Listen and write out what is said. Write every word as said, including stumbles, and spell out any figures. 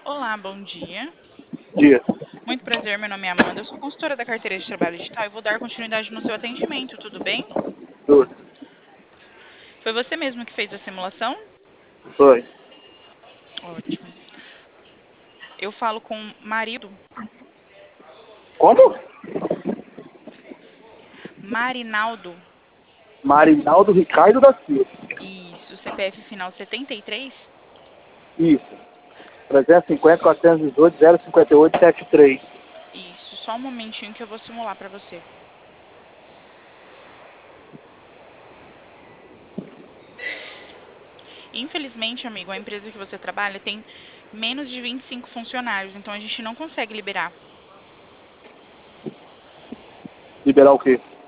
Olá, bom dia. Dia. Muito prazer, meu nome é Amanda, eu sou consultora da carteira de trabalho digital e vou dar continuidade no seu atendimento, tudo bem? Tudo. Foi você mesmo que fez a simulação? Foi. Ótimo. Eu falo com marido, Como? Marinaldo, Marinaldo Ricardo da Silva. isso, C P F final setenta e três? Isso. trezentos e cinquenta, quatrocentos e dezoito, zero cinquenta e oito, setenta e três. Isso, só um momentinho que eu vou simular para você. Infelizmente, amigo, a empresa que você trabalha tem menos de vinte e cinco funcionários, então a gente não consegue liberar. Liberar o quê?